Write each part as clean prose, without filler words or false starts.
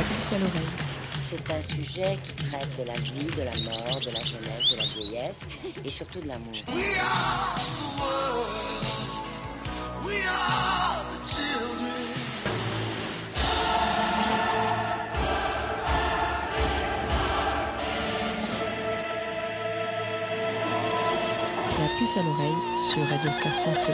puce à l'oreille. C'est un sujet qui traite de la vie, de la mort, de la jeunesse, de la vieillesse et surtout de l'amour. We are the world. We are the children. La puce à l'oreille sur Radioscope Sensé.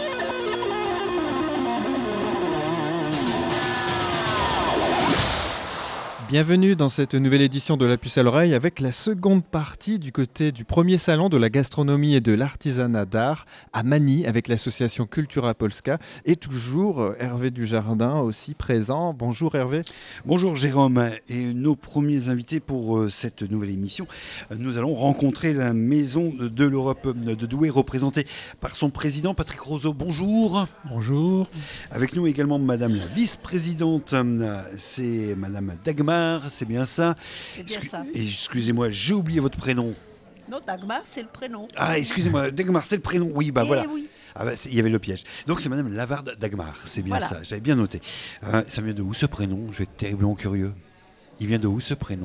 Bienvenue dans cette nouvelle édition de La Puce à l'oreille avec la seconde partie du côté du premier salon de la gastronomie et de l'artisanat d'art à Magny avec l'association Kultura Polska et toujours Hervé Dujardin aussi présent. Bonjour Hervé. Bonjour Jérôme et nos premiers invités pour cette nouvelle émission. Nous allons rencontrer la Maison de l'Europe de Douai représentée par son président Patrick Roseau. Bonjour. Bonjour. Avec nous également Madame la vice-présidente, c'est Madame Dagmar. C'est bien ça. C'est bien ça. Et excusez-moi, j'ai oublié votre prénom. Non, Dagmar, c'est le prénom. Ah, excusez-moi, Dagmar, c'est le prénom. Oui, bah voilà. Oui. Ah bah, il y avait le piège. Donc c'est Madame Lavarde Dagmar, c'est bien ça. J'avais bien noté. Ça vient de où ce prénom? Je vais être terriblement curieux. Il vient de où ce prénom?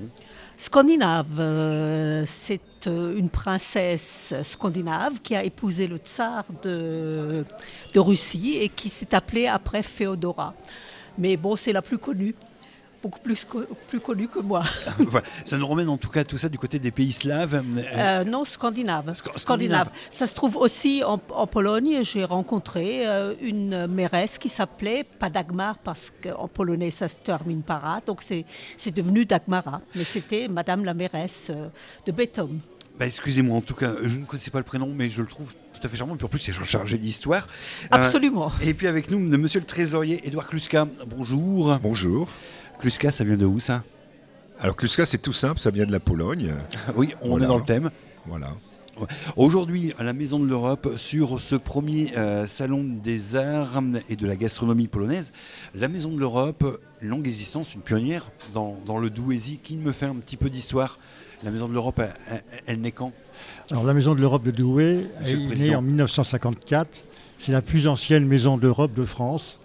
Scandinave, c'est une princesse scandinave qui a épousé le tsar de Russie et qui s'est appelée après Féodora. Mais bon, c'est la plus connue. Beaucoup plus connu que moi. Voilà. Ça nous ramène en tout cas tout ça du côté des pays slaves. Non, scandinave. Scandinave. Ça se trouve aussi en Pologne. J'ai rencontré une mairesse qui s'appelait pas Dagmar parce qu'en polonais ça se termine par A, donc c'est devenu Dagmara. Mais c'était Madame la mairesse de Béthum. Bah, excusez-moi, en tout cas, je ne connaissais pas le prénom, mais je le trouve tout à fait charmant. Et puis en plus, c'est chargé d'histoire. Absolument. Et puis avec nous, monsieur le trésorier Édouard Kluska. Bonjour. Bonjour. Kluska, ça vient de où ça? Alors Kluska, c'est tout simple, ça vient de la Pologne. Oui, on est dans le thème. Voilà. Aujourd'hui, à la Maison de l'Europe, sur ce premier salon des arts et de la gastronomie polonaise, la Maison de l'Europe, longue existence, une pionnière dans le Douaisis, qui me fait un petit peu d'histoire. La Maison de l'Europe, elle naît quand? Alors la Maison de l'Europe de Douai est née en 1954. C'est la plus ancienne maison d'Europe de France.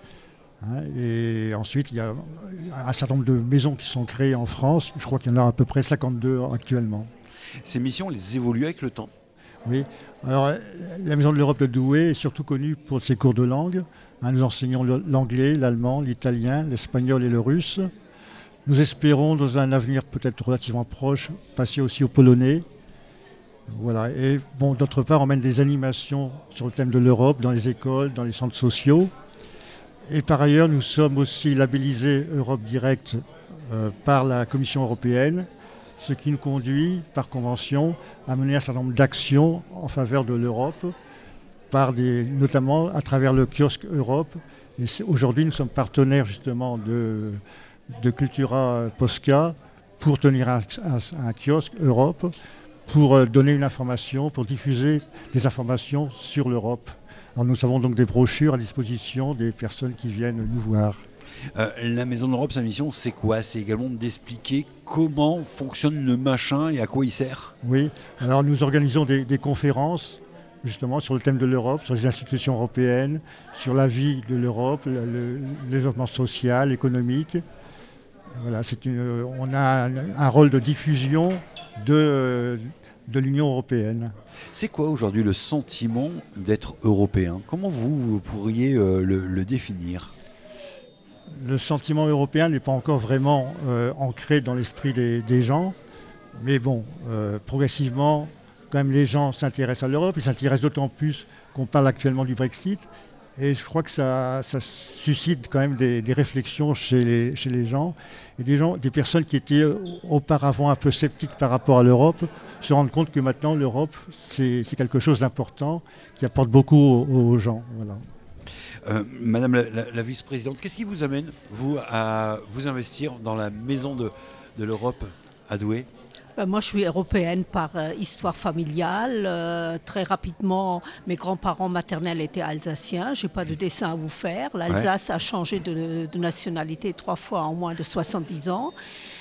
Et ensuite, il y a un certain nombre de maisons qui sont créées en France. Je crois qu'il y en a à peu près 52 actuellement. Ces missions, elles évoluent avec le temps. Oui. Alors, la Maison de l'Europe de Douai est surtout connue pour ses cours de langue. Nous enseignons l'anglais, l'allemand, l'italien, l'espagnol et le russe. Nous espérons, dans un avenir peut-être relativement proche, passer aussi au polonais. Voilà. Et bon, d'autre part, on mène des animations sur le thème de l'Europe dans les écoles, dans les centres sociaux. Et par ailleurs, nous sommes aussi labellisés Europe Direct par la Commission européenne, ce qui nous conduit, par convention, à mener un certain nombre d'actions en faveur de l'Europe, notamment à travers le kiosque Europe. Et aujourd'hui, nous sommes partenaires justement de Kultura Polska pour tenir un kiosque Europe, pour donner une information, pour diffuser des informations sur l'Europe. Alors nous avons donc des brochures à disposition des personnes qui viennent nous voir. La Maison de l'Europe, sa mission, c'est quoi? C'est également d'expliquer comment fonctionne le machin et à quoi il sert. Oui, alors nous organisons des conférences justement sur le thème de l'Europe, sur les institutions européennes, sur la vie de l'Europe, le développement social, économique. Voilà, on a un rôle de diffusion de l'Union européenne. C'est quoi aujourd'hui le sentiment d'être européen? Comment vous pourriez le définir? Le sentiment européen n'est pas encore vraiment ancré dans l'esprit des gens, mais bon, progressivement, quand même les gens s'intéressent à l'Europe, ils s'intéressent d'autant plus qu'on parle actuellement du Brexit, et je crois que ça suscite quand même des réflexions chez les gens, et des personnes qui étaient auparavant un peu sceptiques par rapport à l'Europe, se rendent compte que maintenant l'Europe c'est quelque chose d'important qui apporte beaucoup aux gens. Voilà. Madame la vice-présidente, qu'est-ce qui vous amène vous à vous investir dans la Maison de l'Europe à Douai? Moi, je suis européenne par histoire familiale. Très rapidement, mes grands-parents maternels étaient alsaciens. Je n'ai pas de dessin à vous faire. L'Alsace a changé de nationalité 3 fois en moins de 70 ans.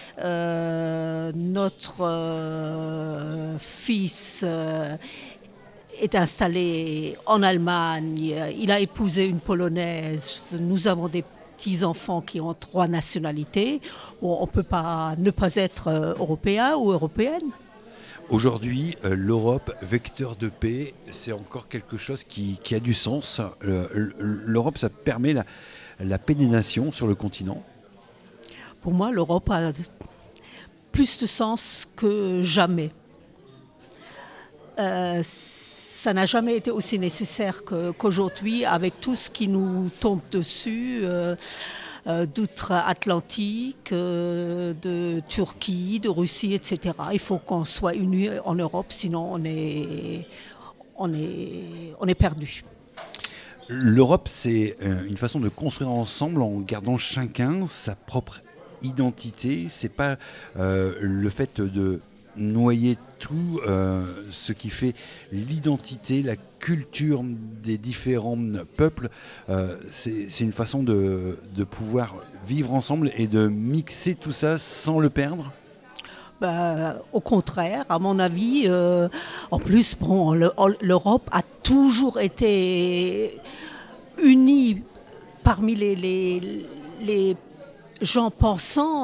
Notre fils est installé en Allemagne. Il a épousé une Polonaise. Nous avons des petits-enfants qui ont 3 nationalités. Bon, on ne peut pas ne pas être européen ou européenne. Aujourd'hui, l'Europe, vecteur de paix, c'est encore quelque chose qui a du sens. L'Europe, ça permet la paix des nations sur le continent. Pour moi, l'Europe a plus de sens que jamais. Ça n'a jamais été aussi nécessaire qu'aujourd'hui, avec tout ce qui nous tombe dessus, d'outre-Atlantique, de Turquie, de Russie, etc. Il faut qu'on soit unis en Europe, sinon on est perdu. L'Europe, c'est une façon de construire ensemble en gardant chacun sa propre identité. C'est pas le fait de noyer tout ce qui fait l'identité, la culture des différents peuples. C'est une façon de pouvoir vivre ensemble et de mixer tout ça sans le perdre. Au contraire, à mon avis, en plus, bon, l'Europe a toujours été unie parmi les gens pensants,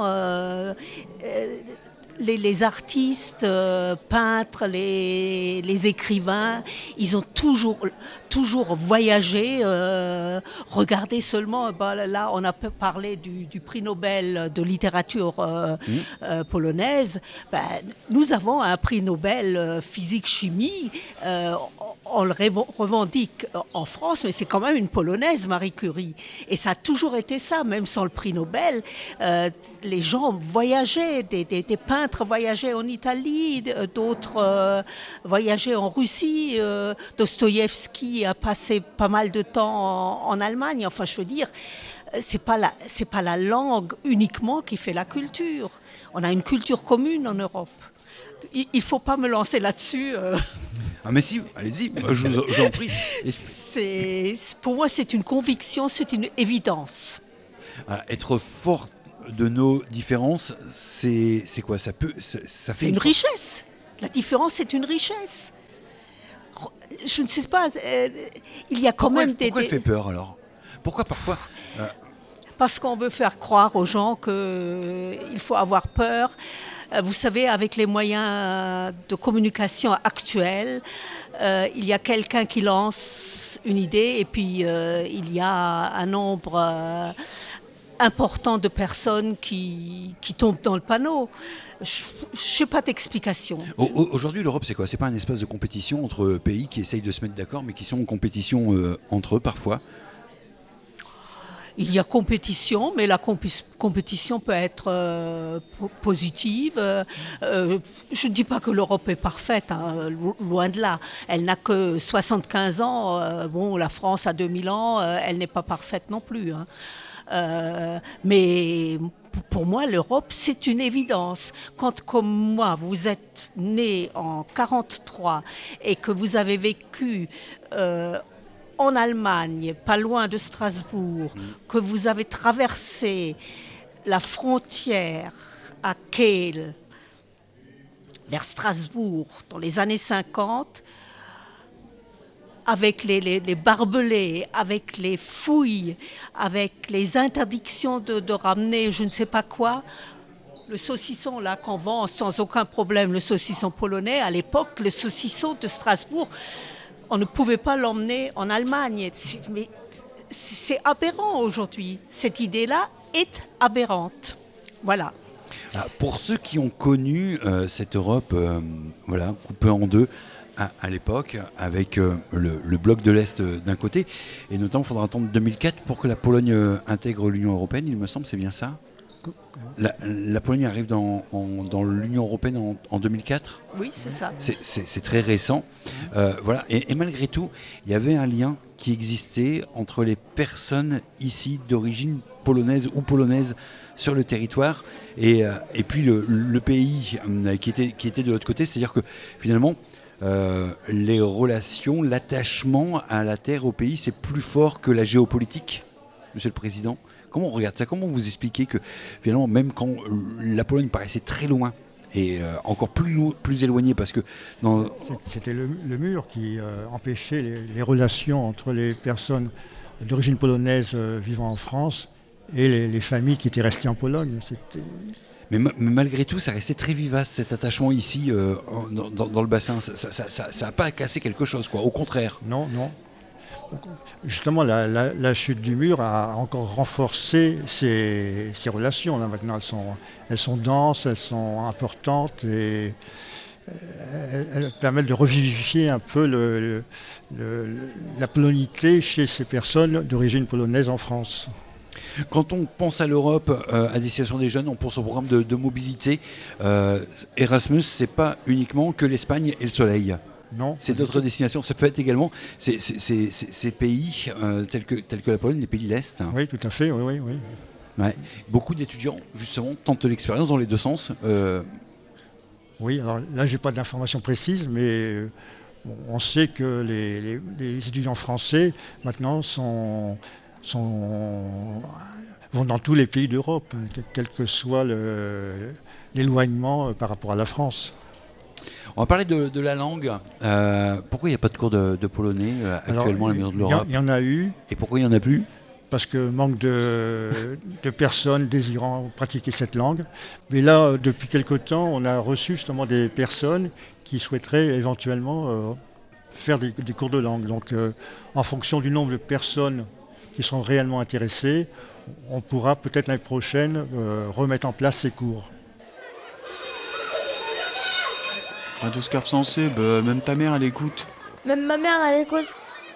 les artistes, peintres, les écrivains, ils ont toujours voyagé. Regardez seulement, là on a parlé du prix Nobel de littérature polonaise. Nous avons un prix Nobel physique-chimie. On le revendique en France, mais c'est quand même une Polonaise, Marie Curie. Et ça a toujours été ça, même sans le prix Nobel. Les gens voyageaient, des peintres voyageaient en Italie, d'autres voyageaient en Russie. Dostoïevski a passé pas mal de temps en Allemagne. Enfin, je veux dire, c'est pas la langue uniquement qui fait la culture. On a une culture commune en Europe. Il ne faut pas me lancer là-dessus. Ah mais si, allez-y, je vous en prie. Pour moi, c'est une conviction, c'est une évidence. Être fort de nos différences, c'est quoi? Ça fait c'est une richesse. La différence, c'est une richesse. Je ne sais pas, il y a quand même Pourquoi elle fait peur alors? Pourquoi parfois Parce qu'on veut faire croire aux gens qu'il faut avoir peur. Vous savez, avec les moyens de communication actuels, il y a quelqu'un qui lance une idée et puis il y a un nombre important de personnes qui tombent dans le panneau. Je n'ai pas d'explication. Aujourd'hui, l'Europe, c'est quoi? C'est pas un espace de compétition entre pays qui essayent de se mettre d'accord, mais qui sont en compétition entre eux parfois? Il y a compétition, mais la compétition peut être positive. Je ne dis pas que l'Europe est parfaite, hein, loin de là. Elle n'a que 75 ans. La France a 2000 ans, elle n'est pas parfaite non plus. Hein. Mais pour moi, l'Europe, c'est une évidence. Quand, comme moi, vous êtes né en 1943 et que vous avez vécu en Allemagne, pas loin de Strasbourg, que vous avez traversé la frontière à Kehl, vers Strasbourg, dans les années 50, avec les barbelés, avec les fouilles, avec les interdictions de ramener je ne sais pas quoi, le saucisson là qu'on vend sans aucun problème, le saucisson polonais, à l'époque, le saucisson de Strasbourg, on ne pouvait pas l'emmener en Allemagne. Mais c'est aberrant aujourd'hui. Cette idée-là est aberrante. Voilà. Pour ceux qui ont connu cette Europe coupée en deux à l'époque, avec le bloc de l'Est d'un côté, et notamment il faudra attendre 2004 pour que la Pologne intègre l'Union européenne, il me semble, c'est bien ça? La Pologne arrive dans l'Union européenne en 2004. Oui, c'est ça. C'est très récent. Et malgré tout, il y avait un lien qui existait entre les personnes ici d'origine polonaise ou polonaise sur le territoire et puis le pays qui était de l'autre côté. C'est-à-dire que finalement, les relations, l'attachement à la terre, au pays, c'est plus fort que la géopolitique, Monsieur le Président. Comment on regarde ça? Comment vous expliquez que finalement, même quand la Pologne paraissait très loin et encore plus éloignée, parce que c'était le mur qui empêchait les relations entre les personnes d'origine polonaise vivant en France et les familles qui étaient restées en Pologne. Mais malgré tout, ça restait très vivace, cet attachement ici, dans le bassin. Ça n'a pas cassé quelque chose, quoi. Au contraire. Non. Justement, la chute du mur a encore renforcé ces relations. Là, maintenant, elles sont denses, elles sont importantes et elles permettent de revivifier un peu la polonité chez ces personnes d'origine polonaise en France. Quand on pense à l'Europe, à destination des jeunes, on pense au programme de mobilité. Erasmus, c'est pas uniquement que l'Espagne et le soleil. Non. C'est d'autres destinations. Ça peut être également ces pays tels que la Pologne, les pays de l'Est. Oui, tout à fait. Oui. Ouais. Beaucoup d'étudiants, justement, tentent l'expérience dans les deux sens. Oui, alors là, j'ai pas d'informations précises, mais on sait que les étudiants français, maintenant, vont dans tous les pays d'Europe, quel que soit l'éloignement par rapport à la France. On va parler de la langue. Pourquoi il n'y a pas de cours de polonais actuellement à la Maison de l'Europe ? Il y en a eu. Et pourquoi il n'y en a plus ? Parce que manque de personnes désirant pratiquer cette langue. Mais là, depuis quelque temps, on a reçu justement des personnes qui souhaiteraient éventuellement faire des cours de langue. Donc, en fonction du nombre de personnes qui sont réellement intéressées, on pourra peut-être l'année prochaine remettre en place ces cours. Radio Scarpe sensible, même ta mère elle écoute. Même ma mère elle écoute.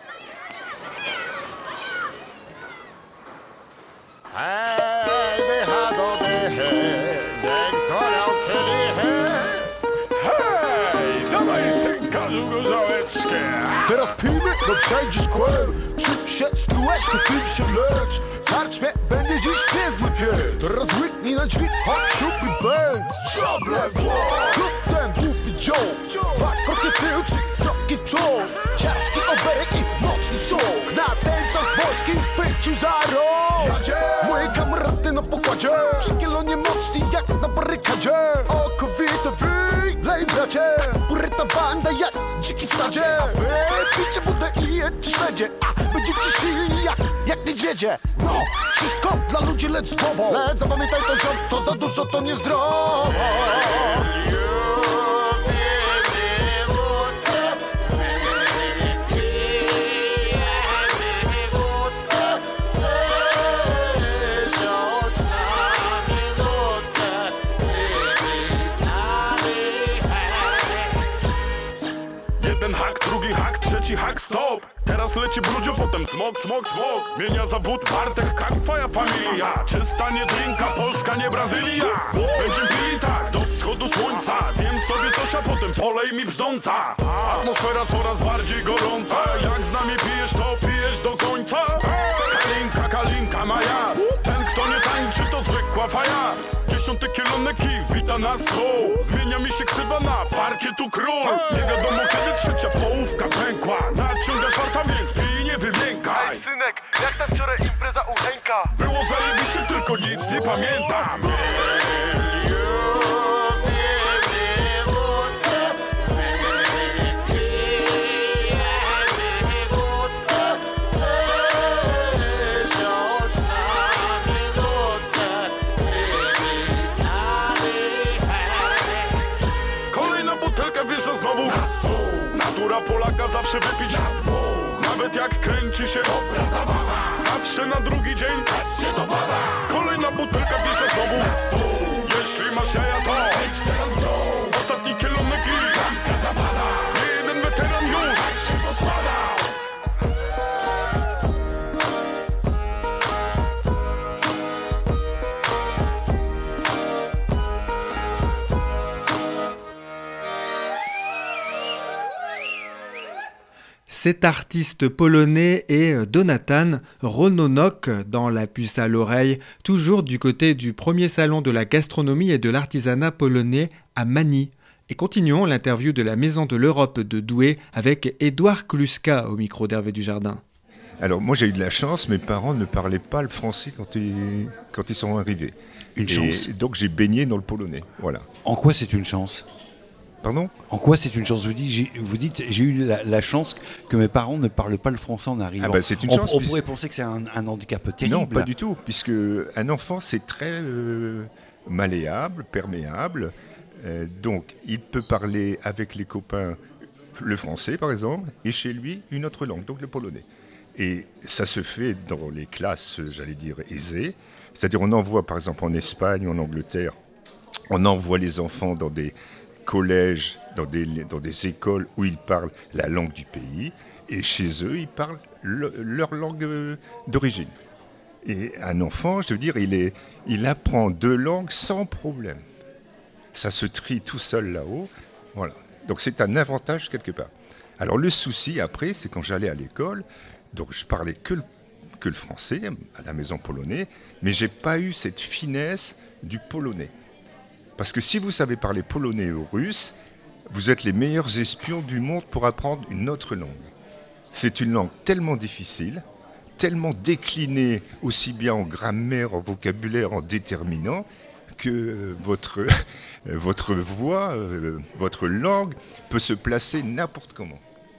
Teraz pijmy, no przejdziesz kłęb. Czy się sprółeś, to ty się lecz. Karczmie będzie dziś niezły pies. Teraz łyknij na drzwi, hop, siup i bęk. Szable w głowę. Klub ten głupi dziób. Dwa kroki tył, trzy kroki przód. Ciężki oberek i mocny cuk. Na ten czas wojski chwycił za rąk. Moje kamraty na pokładzie. Przy kielonie mocni jak na barykadzie. Okowite wyj, lej bracie. Uryta banda jak dziki w sadzie. Pijcie wodę i jedźcie śledzie. Będziecie silni jak niedźwiedzie. No, wszystko dla ludzi, lecz z głową. Lecz zapamiętaj to, ziom, co za dużo to niezdrowo. Drugi hak, trzeci hak, stop. Teraz leci brudziu, potem smok. Mienia zawód Bartek, jak twoja familia. Czysta nie drinka, Polska nie Brazylia. Będziemy pili tak, do wschodu słońca. Zjem sobie coś, a potem polej mi brzdąca. Atmosfera coraz bardziej gorąca. Jak z nami pijesz, to pijesz do końca. Kalinka, Maja. Ten, kto nie tańczy, to zwykła faja. 10 kierunek i wita nas tu. Zmienia mi się ksywa na parkietu król. Nie wiadomo kiedy trzecia połówka pękła. Nadciąga czwarta, więc pij, nie wymiękaj. Ej synek, jak ta wczoraj impreza u Henka? Było zajebiście, tylko nic nie pamiętam. Natura Polaka zawsze wypić nawet jak kręci się dobra zabawa. Zawsze na drugi dzień kolejna butelka wiesza znowu. Jeśli masz jaja, to ostatni kierunek i nie jeden weteran już się pospada. Cet artiste polonais est Donatan Rononok dans La Puce à l'oreille, toujours du côté du premier salon de la gastronomie et de l'artisanat polonais à Mani. Et continuons l'interview de la Maison de l'Europe de Douai avec Édouard Kluska au micro d'Hervé Dujardin. Alors moi j'ai eu de la chance, mes parents ne parlaient pas le français quand ils sont arrivés. Une chance. Et donc j'ai baigné dans le polonais, voilà. En quoi c'est une chance ? Pardon ? En quoi c'est une chance ? Vous dites, j'ai eu la chance que mes parents ne parlent pas le français en arrivant. Ah bah, c'est une chance. On pourrait penser que c'est un handicap terrible. Non, pas du tout, puisque un enfant, c'est très malléable, perméable. Donc, il peut parler avec les copains le français, par exemple, et chez lui, une autre langue, donc le polonais. Et ça se fait dans les classes, j'allais dire, aisées. C'est-à-dire, on envoie, par exemple, en Espagne ou en Angleterre, on envoie les enfants dans des collèges, dans des écoles où ils parlent la langue du pays, et chez eux, ils parlent leur langue d'origine. Et un enfant, je veux dire, il apprend 2 langues sans problème. Ça se trie tout seul là-haut. Voilà. Donc c'est un avantage quelque part. Alors le souci après, c'est quand j'allais à l'école, donc je parlais que le français, à la maison polonais, mais j'ai pas eu cette finesse du polonais. Parce que si vous savez parler polonais ou russe, vous êtes les meilleurs espions du monde pour apprendre une autre langue. C'est une langue tellement difficile, tellement déclinée aussi bien en grammaire, en vocabulaire, en déterminant, que votre voix, votre langue peut se placer n'importe comment.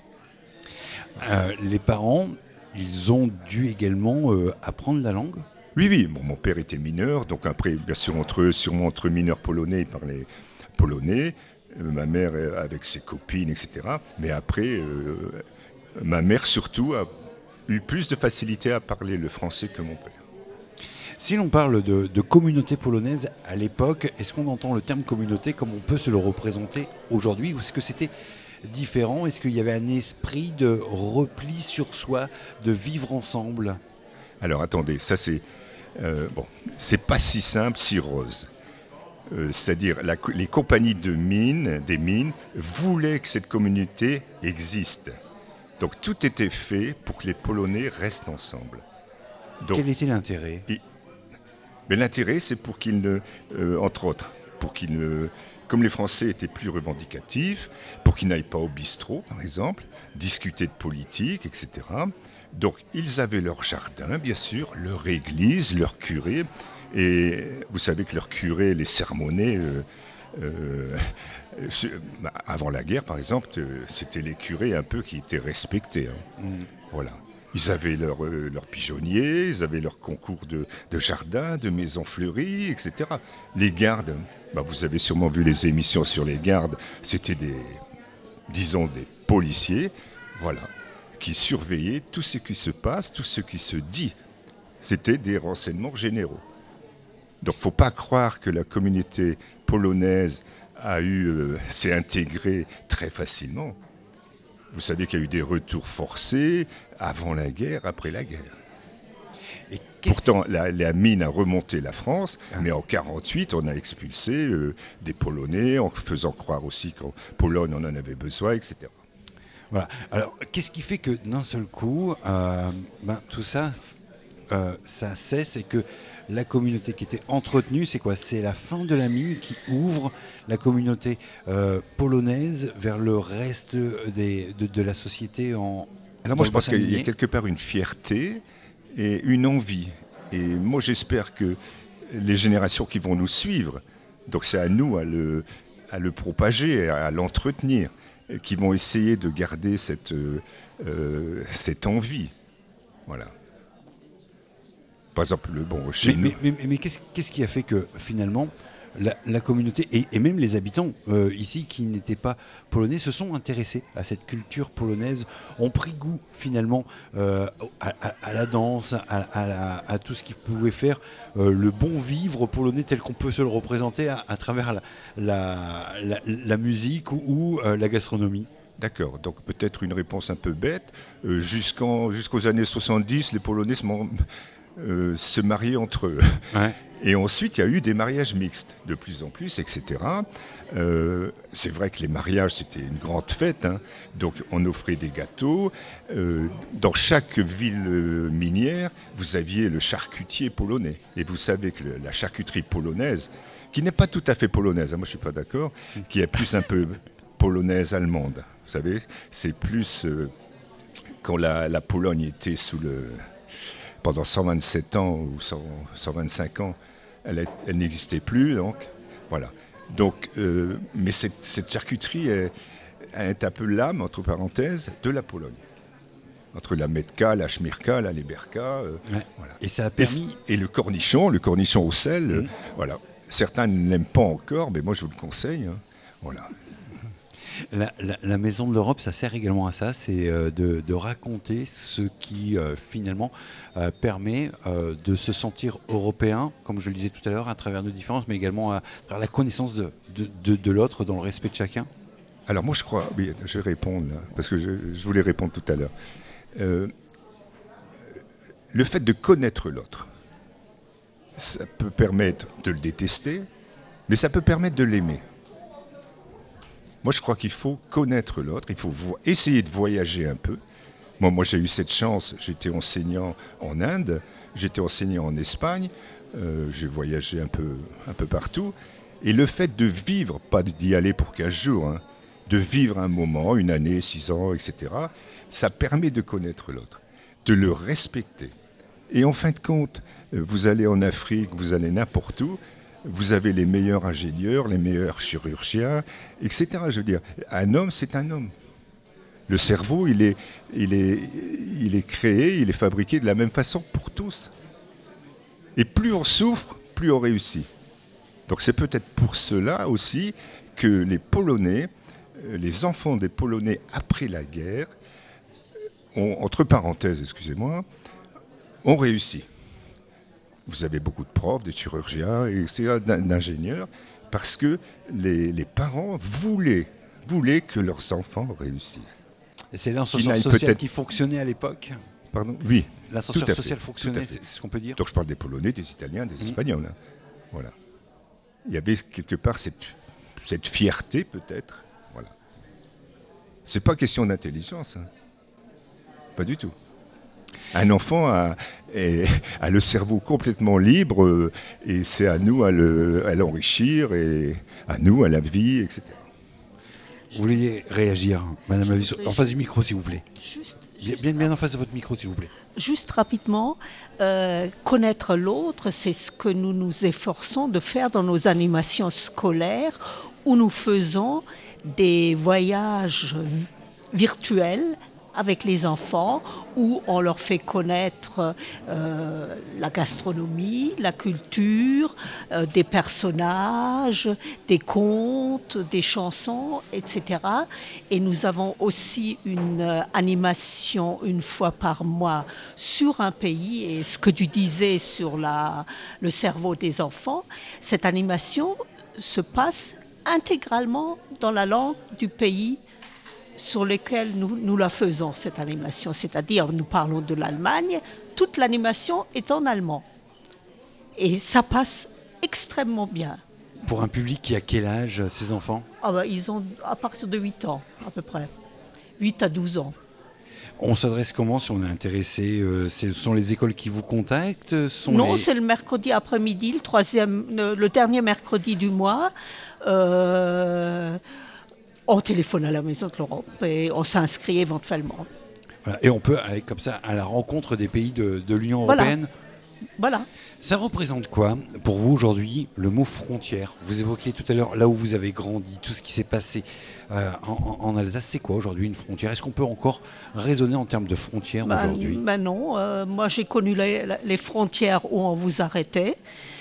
Les parents, ils ont dû également apprendre la langue ? Oui. Bon, mon père était mineur, donc après, bien sûr, sûrement entre mineurs polonais, il parlait polonais. Ma mère avec ses copines, etc. Mais après, ma mère surtout a eu plus de facilité à parler le français que mon père. Si l'on parle de communauté polonaise à l'époque, est-ce qu'on entend le terme communauté comme on peut se le représenter aujourd'hui, ou est-ce que c'était différent ? Est-ce qu'il y avait un esprit de repli sur soi, de vivre ensemble ? Alors attendez, ça c'est c'est pas si simple, si rose. C'est-à-dire les compagnies des mines voulaient que cette communauté existe. Donc tout était fait pour que les Polonais restent ensemble. Donc, quel était l'intérêt ? Mais l'intérêt, c'est pour qu'ils ne, entre autres, comme les Français étaient plus revendicatifs, pour qu'ils n'aillent pas au bistrot, par exemple, discuter de politique, etc. Donc, ils avaient leur jardin, bien sûr, leur église, leur curé. Et vous savez que leur curé les sermonnait. Avant la guerre, par exemple, c'était les curés un peu qui étaient respectés. Voilà. Ils avaient leur pigeonnier, ils avaient leur concours de jardin, de maisons fleuries, etc. Les gardes, vous avez sûrement vu les émissions sur les gardes, c'était des policiers, voilà, qui surveillaient tout ce qui se passe, tout ce qui se dit. C'était des renseignements généraux. Donc il ne faut pas croire que la communauté polonaise s'est intégrée très facilement. Vous savez qu'il y a eu des retours forcés avant la guerre, après la guerre. Pourtant, la mine a remonté la France, mais en 1948, on a expulsé des Polonais, en faisant croire aussi qu'en Pologne, on en avait besoin, etc. Voilà. Alors, qu'est-ce qui fait que d'un seul coup, tout ça, ça cesse et que la communauté qui était entretenue, c'est quoi ? C'est la fin de la mine qui ouvre la communauté polonaise vers le reste de la société en... Alors moi, je pense qu'il y a quelque part une fierté et une envie. Et moi, j'espère que les générations qui vont nous suivre, donc c'est à nous à le propager, à l'entretenir, qui vont essayer de garder cette envie. Voilà. Par exemple, chez nous... Mais qu'est-ce qui a fait que finalement la communauté et même les habitants ici qui n'étaient pas polonais se sont intéressés à cette culture polonaise, ont pris goût finalement à la danse, à tout ce qui pouvait faire le bon vivre polonais tel qu'on peut se le représenter à travers la musique ou la gastronomie? D'accord, donc peut-être une réponse un peu bête. Jusqu'aux années 70, les Polonais se mariaient entre eux. Ouais. Et ensuite, il y a eu des mariages mixtes, de plus en plus, etc. C'est vrai que les mariages, c'était une grande fête. Hein. Donc, on offrait des gâteaux. Dans chaque ville minière, vous aviez le charcutier polonais. Et vous savez que la charcuterie polonaise, qui n'est pas tout à fait polonaise, hein, moi je ne suis pas d'accord, qui est plus un peu polonaise allemande. Vous savez, c'est plus quand la Pologne était pendant 127 ans ou 125 ans, elle n'existait plus, donc voilà. Donc, mais cette charcuterie est un peu l'âme, entre parenthèses, de la Pologne. Entre la metka, la szmirka, la leberka. Voilà. Et ça a permis... Et le cornichon au sel. Voilà. Certains ne l'aiment pas encore, mais moi je vous le conseille. Voilà. La Maison de l'Europe, ça sert également à ça, c'est de raconter ce qui finalement permet de se sentir européen, comme je le disais tout à l'heure, à travers nos différences, mais également à travers la connaissance de l'autre, dans le respect de chacun. Alors moi je crois, oui, je vais répondre là, parce que je voulais répondre tout à l'heure. Le fait de connaître l'autre, ça peut permettre de le détester, mais ça peut permettre de l'aimer. Moi, je crois qu'il faut connaître l'autre, il faut essayer de voyager un peu. Moi, j'ai eu cette chance, j'étais enseignant en Inde, j'étais enseignant en Espagne, j'ai voyagé un peu partout. Et le fait de vivre, pas d'y aller pour 15 jours, de vivre un moment, une année, 6 ans, etc., ça permet de connaître l'autre, de le respecter. Et en fin de compte, vous allez en Afrique, vous allez n'importe où, vous avez les meilleurs ingénieurs, les meilleurs chirurgiens, etc. Je veux dire, un homme, c'est un homme. Le cerveau, il est créé, il est fabriqué de la même façon pour tous. Et plus on souffre, plus on réussit. Donc c'est peut-être pour cela aussi que les Polonais, les enfants des Polonais après la guerre, entre parenthèses, excusez-moi, ont réussi. Vous avez beaucoup de profs, des chirurgiens, etc., d'ingénieurs, parce que les parents voulaient que leurs enfants réussissent. Et c'est l'ascenseur social qui fonctionnait à l'époque. Pardon ? Oui. L'ascenseur social fonctionnait, c'est ce qu'on peut dire. Donc je parle des Polonais, des Italiens, des Espagnols. Voilà. Il y avait quelque part cette fierté peut-être. Voilà. C'est pas question d'intelligence. Pas du tout. Un enfant a le cerveau complètement libre et c'est à nous à l'enrichir et à nous, à la vie, etc. Vous vouliez réagir, Madame la Vice, en face du micro, s'il vous plaît. Bien en face de votre micro, s'il vous plaît. Juste rapidement, connaître l'autre, c'est ce que nous nous efforçons de faire dans nos animations scolaires où nous faisons des voyages virtuels avec les enfants, où on leur fait connaître la gastronomie, la culture, des personnages, des contes, des chansons, etc. Et nous avons aussi une animation une fois par mois sur un pays, et ce que tu disais sur le cerveau des enfants, cette animation se passe intégralement dans la langue du pays sur lesquels nous la faisons, cette animation. C'est-à-dire, nous parlons de l'Allemagne, toute l'animation est en allemand. Et ça passe extrêmement bien. Pour un public qui a quel âge, ces enfants ? Ils ont à partir de 8 ans, à peu près. 8 à 12 ans. On s'adresse comment si on est intéressé ? Ce sont les écoles qui vous contactent ? Non, c'est le mercredi après-midi, le dernier mercredi du mois. On téléphone à la Maison de l'Europe et on s'inscrit éventuellement. Voilà. Et on peut aller comme ça à la rencontre des pays de l'Union européenne. Voilà. Ça représente quoi pour vous aujourd'hui, le mot frontière ? Vous évoquiez tout à l'heure là où vous avez grandi, tout ce qui s'est passé en Alsace. C'est quoi aujourd'hui une frontière ? Est-ce qu'on peut encore raisonner en termes de frontières aujourd'hui ? Non, moi j'ai connu les frontières où on vous arrêtait.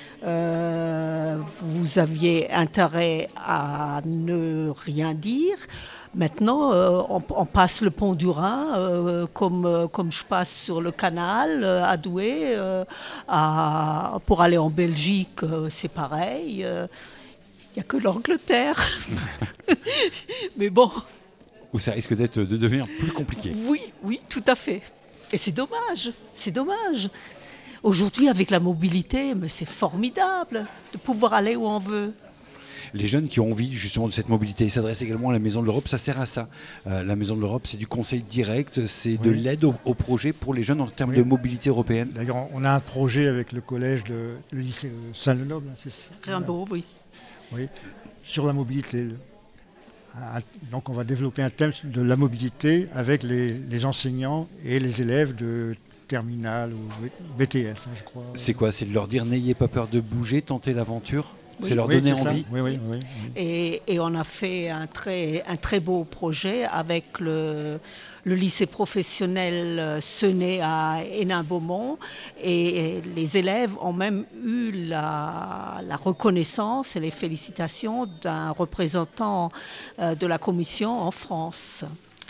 Vous aviez intérêt à ne rien dire. Maintenant, on passe le pont du Rhin, comme je passe sur le canal à Douai. Pour aller en Belgique, c'est pareil. Il n'y a que l'Angleterre. Mais bon. Où ça risque de devenir plus compliqué. Oui, tout à fait. Et c'est dommage. Aujourd'hui, avec la mobilité, mais c'est formidable de pouvoir aller où on veut. Les jeunes qui ont envie justement de cette mobilité s'adressent également à la Maison de l'Europe. Ça sert à ça. La Maison de l'Europe, c'est du conseil direct, c'est de l'aide au projet pour les jeunes en termes de mobilité européenne. D'ailleurs, on a un projet avec le collège, le lycée Saint-Lenoble. Rimbaud, oui. Oui, sur la mobilité. Donc on va développer un thème de la mobilité avec les enseignants et les élèves de terminale ou BTS, je crois. C'est quoi ? C'est de leur dire n'ayez pas peur de bouger, tentez l'aventure ? C'est leur Oui, donner c'est ça. envie. Oui. Et on a fait un très beau projet avec le lycée professionnel Sené à Hénin-Beaumont. Et les élèves ont même eu la reconnaissance et les félicitations d'un représentant de la commission en France.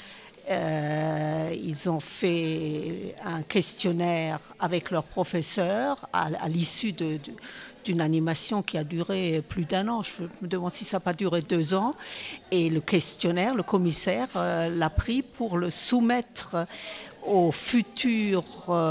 Ils ont fait un questionnaire avec leurs professeurs à l'issue d'une animation qui a duré plus d'1 an. Je me demande si ça n'a pas duré 2 ans. Et le questionnaire, le commissaire l'a pris pour le soumettre aux futurs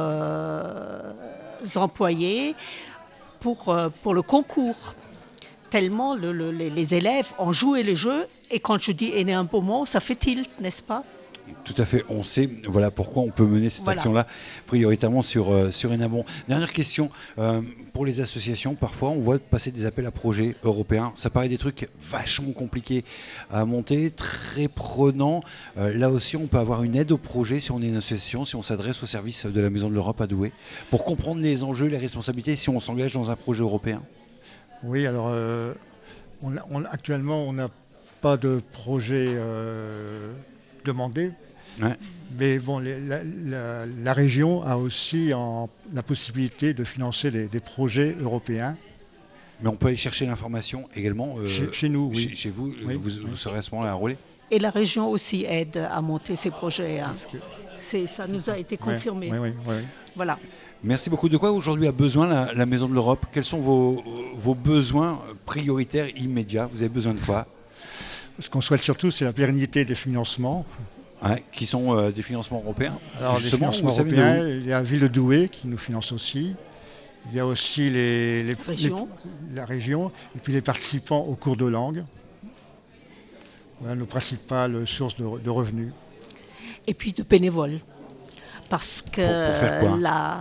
employés pour le concours. Tellement les élèves ont joué le jeu. Et quand je dis Hénin-Beaumont, ça fait tilt, n'est-ce pas ? Tout à fait, on sait pourquoi on peut mener cette action-là prioritairement sur Hénin-Beaumont. Dernière question, pour les associations, parfois on voit passer des appels à projets européens. Ça paraît des trucs vachement compliqués à monter, très prenants. Là aussi, on peut avoir une aide au projet si on est une association, si on s'adresse au service de la Maison de l'Europe à Douai, pour comprendre les enjeux, les responsabilités, si on s'engage dans un projet européen. Oui, alors actuellement, on n'a pas de projet demandé. Ouais. Mais bon, la région a aussi la possibilité de financer des projets européens. Mais on peut aller chercher l'information également chez nous, oui. Chez vous, oui. Vous serez à ce moment-là à relais. Et la région aussi aide à monter ces projets. Hein. Ça nous a été confirmé. Oui. Voilà. Merci beaucoup. De quoi aujourd'hui a besoin la Maison de l'Europe ? Quels sont vos besoins prioritaires immédiats ? Vous avez besoin de quoi ? Ce qu'on souhaite surtout, c'est la pérennité des financements. Ouais, qui sont des financements européens. Alors, des financements européens, il y a la ville de Douai qui nous finance aussi. Il y a aussi la région et puis les participants aux cours de langue. Voilà nos principales sources de revenus. Et puis de bénévoles. Parce que pour faire quoi ?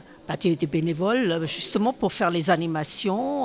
Des bénévoles, justement pour faire les animations.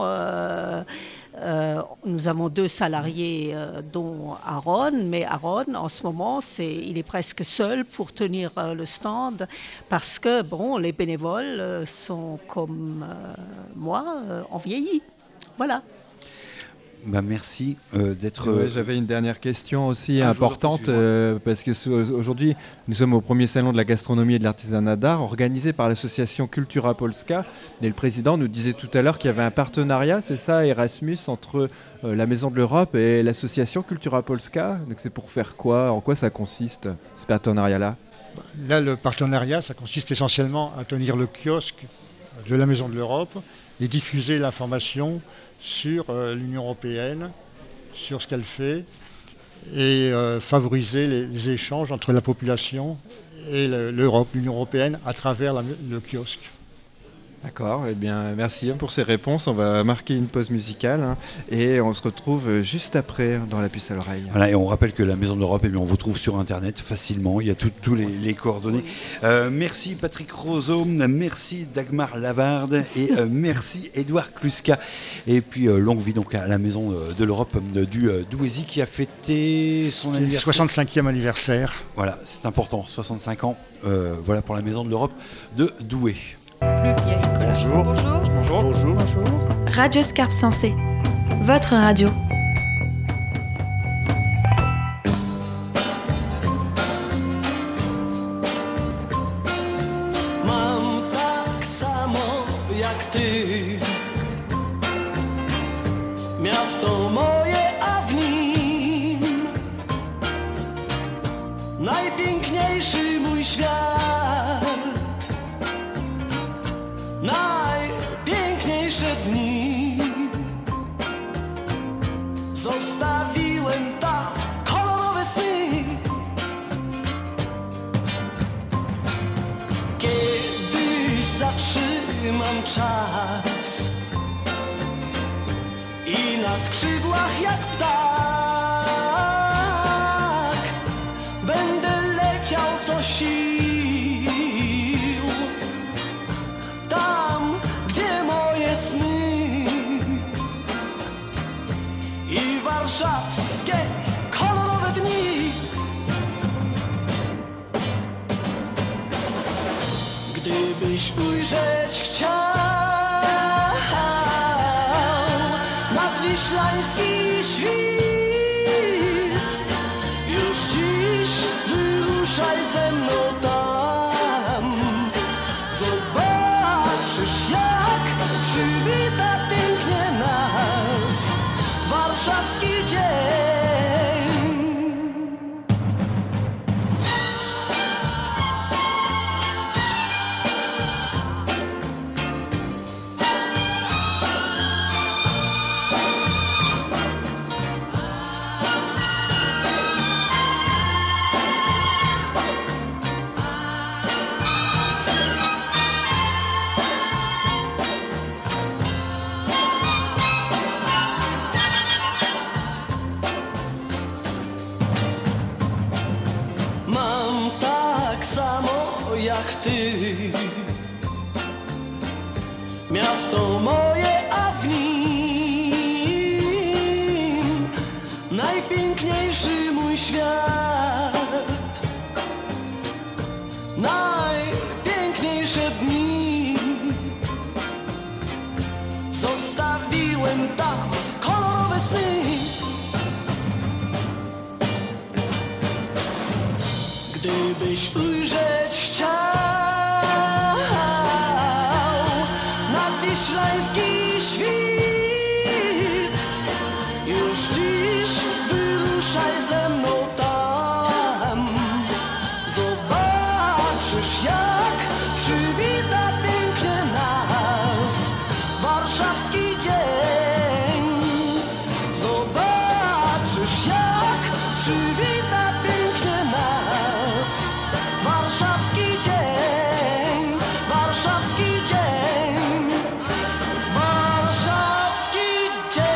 Nous avons 2 salariés, dont Aaron, mais Aaron, en ce moment, il est presque seul pour tenir le stand, parce que les bénévoles sont comme moi, ont vieilli. Voilà. Merci d'être... J'avais une dernière question aussi importante, parce que aujourd'hui, nous sommes au premier salon de la gastronomie et de l'artisanat d'art, organisé par l'association Kultura Polska. Et le président nous disait tout à l'heure qu'il y avait un partenariat, c'est ça, Erasmus, entre la Maison de l'Europe et l'association Kultura Polska. Donc c'est pour faire quoi ? En quoi ça consiste, ce partenariat-là ? Là, le partenariat, ça consiste essentiellement à tenir le kiosque de la Maison de l'Europe et diffuser l'information sur l'Union européenne, sur ce qu'elle fait, et favoriser les échanges entre la population et l'Europe, l'Union européenne, à travers le kiosque. D'accord, eh bien merci pour ces réponses. On va marquer une pause musicale et on se retrouve juste après dans La Puce à l'oreille. Voilà, et on rappelle que la Maison de l'Europe, on vous trouve sur Internet facilement, il y a tous les coordonnées. Merci Patrick Roseau, merci Dagmar Lavarde et merci Édouard Kluska. Et puis longue vie donc à la Maison de l'Europe du Douaisis qui a fêté son anniversaire. 65e anniversaire. Voilà, c'est important, 65 ans, voilà pour la Maison de l'Europe de Douai. Bonjour. Bonjour. Bonjour. Radio Scarpe Sensée, votre radio. Mam tak samo jak ty, miasto moje, a w nim najpiękniejszy mój świat. Najpiękniejsze dni zostawiłem tam kolorowe sny. Kiedy zatrzymam czas i na skrzydłach jak ptak będę leciał co sił. Warszawskie kolorowe dni. Gdybyś ujrzeć chciał na wiślański świt. Już dziś wyruszaj ze mną tam. Zobaczysz, jak przywita pięknie nas warszawski dzień. Mam tak samo jak ty miasto moje, a w nim najpiękniejszy mój świat, najpiękniejsze dni. Zostawiłem tam kolorowe sny. Gdybyś ujrzeć chciał nadwiślański świt, już dziś wyruszaj ze mną tam. Zobaczysz, jak przywita pięknie nas warszawski dzień. Zobaczysz, jak przywita pięknie nas warszawski dzień, warszawski dzień, warszawski dzień.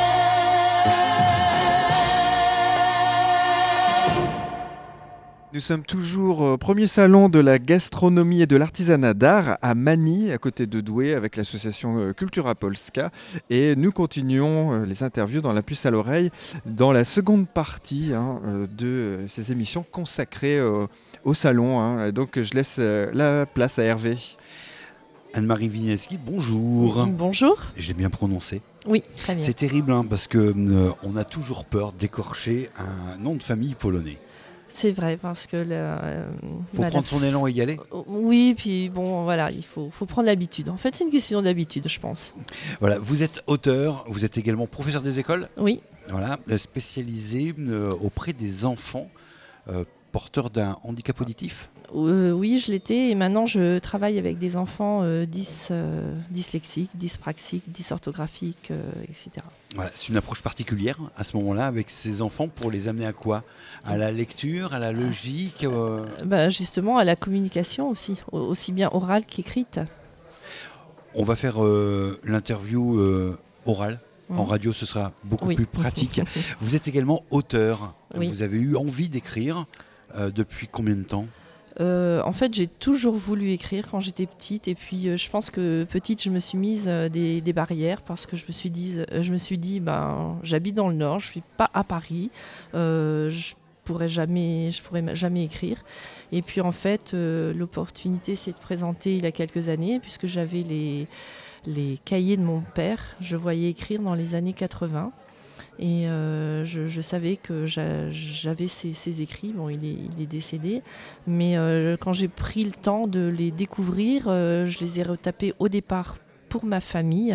Nous sommes toujours au premier salon de la gastronomie et de l'artisanat d'art à Magny, à côté de Douai, avec l'association Kultura Polska. Et nous continuons les interviews dans La Puce à l'oreille, dans la seconde partie de ces émissions consacrées au salon. Et donc je laisse la place à Hervé. Anne-Marie Wieniawski, bonjour. Bonjour. J'ai bien prononcé. Oui, très bien. C'est terrible parce que on a toujours peur d'écorcher un nom de famille polonais. C'est vrai, parce que... faut prendre son élan et y aller. Oui, puis bon, voilà, il faut prendre l'habitude. En fait, c'est une question d'habitude, je pense. Voilà, vous êtes auteur, vous êtes également professeur des écoles. Oui. Voilà, spécialisé auprès des enfants porteurs d'un handicap auditif. Oui, je l'étais, et maintenant je travaille avec des enfants dyslexiques, dyspraxiques, dysorthographiques, etc. Voilà, c'est une approche particulière à ce moment-là avec ces enfants pour les amener à quoi ? À la lecture, à la logique Justement, à la communication aussi bien orale qu'écrite. On va faire l'interview orale. En radio, ce sera beaucoup plus pratique. Vous êtes également auteur. Oui. Vous avez eu envie d'écrire depuis combien de temps ? En fait, j'ai toujours voulu écrire quand j'étais petite, et puis je pense que petite, je me suis mise des barrières parce que je me suis dit, j'habite dans le Nord, je suis pas à Paris, je pourrais jamais écrire. Et puis en fait, l'opportunité s'est présentée il y a quelques années, puisque j'avais les cahiers de mon père. Je voyais écrire dans les années 80. Et je savais que j'avais ces écrits. Bon, il est décédé. Mais quand j'ai pris le temps de les découvrir, je les ai retapés au départ pour ma famille.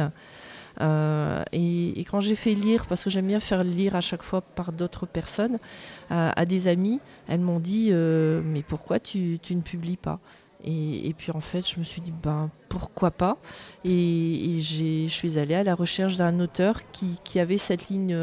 Et quand j'ai fait lire, parce que j'aime bien faire lire à chaque fois par d'autres personnes, à des amis, elles m'ont dit mais pourquoi tu ne publies pas ? Et puis en fait, je me suis dit, pourquoi pas ? Et je suis allée à la recherche d'un auteur qui avait cette ligne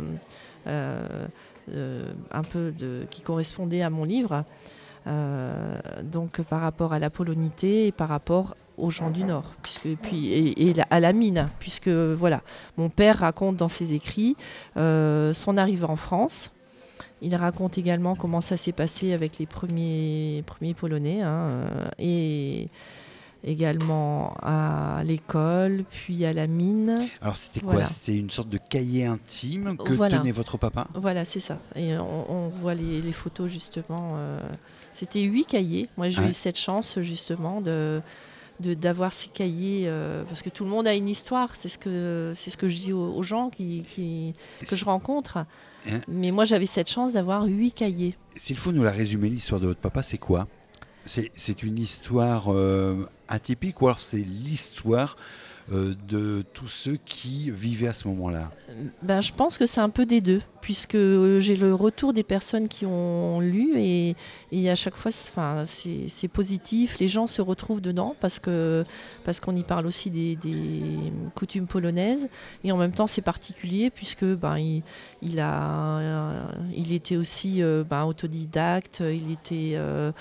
un peu qui correspondait à mon livre. Donc par rapport à la polonité et par rapport aux gens du Nord, et à la mine, puisque voilà, mon père raconte dans ses écrits son arrivée en France. Il raconte également comment ça s'est passé avec les premiers Polonais, et également à l'école, puis à la mine. Alors c'était quoi ? Voilà. C'était une sorte de cahier intime que tenait votre papa ? Voilà, c'est ça. Et on voit les photos justement. C'était 8 cahiers. Moi j'ai eu cette chance justement de d'avoir ces cahiers, parce que tout le monde a une histoire, c'est ce que je dis aux gens que je rencontre. Mais moi, j'avais cette chance d'avoir 8 cahiers. S'il faut nous la résumer, l'histoire de votre papa, c'est quoi ? C'est une histoire atypique, ou alors c'est l'histoire de tous ceux qui vivaient à ce moment-là? Je pense que c'est un peu des deux, puisque j'ai le retour des personnes qui ont lu et à chaque fois c'est positif, les gens se retrouvent dedans parce qu'on y parle aussi des coutumes polonaises, et en même temps c'est particulier puisque il était aussi autodidacte, il était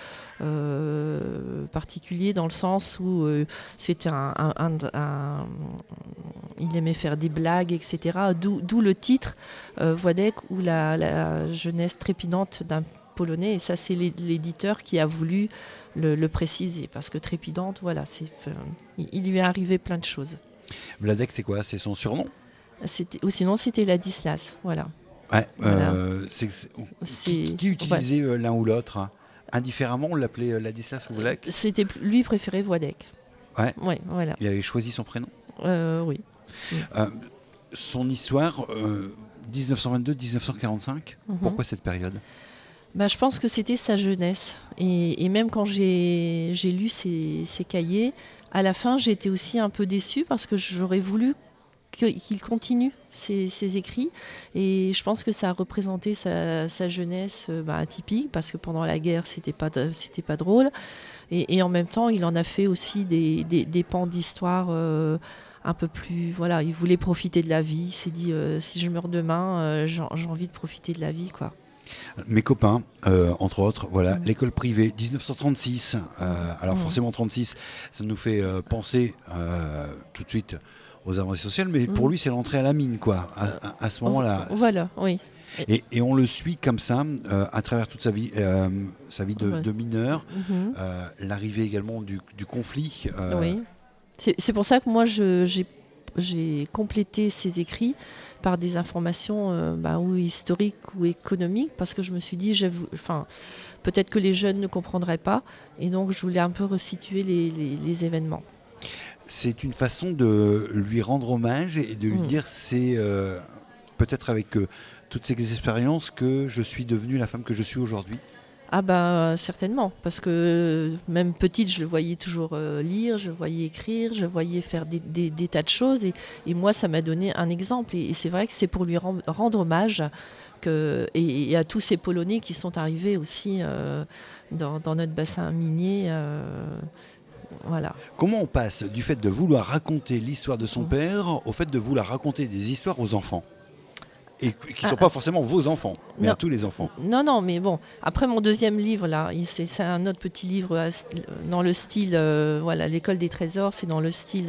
particulier dans le sens où c'était il aimait faire des blagues, etc. D'où le titre Władek, ou la jeunesse trépidante d'un Polonais. Et ça, c'est l'éditeur qui a voulu le préciser, parce que trépidante, voilà, il lui est arrivé plein de choses. Władek, c'est quoi? C'est son surnom? Ou sinon, c'était Ladislas, voilà. Ouais, voilà. Qui utilisait l'un ou l'autre indifféremment? On l'appelait Ladislas ou Władek? C'était lui préféré Władek. Ouais. Voilà. Il avait choisi son prénom? Oui. Son histoire, 1922-1945, pourquoi cette période? Je pense que c'était sa jeunesse. Et même quand j'ai lu ses cahiers, à la fin, j'étais aussi un peu déçue parce que j'aurais voulu qu'il continue ses écrits. Et je pense que ça a représenté sa jeunesse atypique, parce que pendant la guerre, c'était pas drôle. Et en même temps, il en a fait aussi des pans d'histoire un peu plus... Voilà, il voulait profiter de la vie. Il s'est dit, si je meurs demain, j'ai envie de profiter de la vie, quoi. Mes copains, entre autres, voilà, l'école privée, 1936. Alors forcément, 36, ça nous fait penser tout de suite aux avancées sociales, mais pour lui, c'est l'entrée à la mine, quoi, à ce moment-là. Voilà, oui. Et on le suit comme ça, à travers toute sa vie de mineur, l'arrivée également du conflit. Oui. C'est pour ça que moi, j'ai complété ces écrits par des informations ou historiques ou économiques, parce que je me suis dit, peut-être que les jeunes ne comprendraient pas, et donc je voulais un peu resituer les événements. C'est une façon de lui rendre hommage et de lui dire, c'est peut-être avec toutes ces expériences que je suis devenue la femme que je suis aujourd'hui. Ah certainement, parce que même petite, je le voyais toujours lire, je le voyais écrire, je le voyais faire des tas de choses, et moi ça m'a donné un exemple, et c'est vrai que c'est pour lui rendre hommage et à tous ces Polonais qui sont arrivés aussi dans notre bassin minier. Voilà. Comment on passe du fait de vouloir raconter l'histoire de son père au fait de vouloir raconter des histoires aux enfants? Et qui ne sont pas forcément vos enfants, mais à tous les enfants. Non, mais bon. Après mon deuxième livre, là, c'est un autre petit livre dans le style, l'école des trésors, c'est dans le style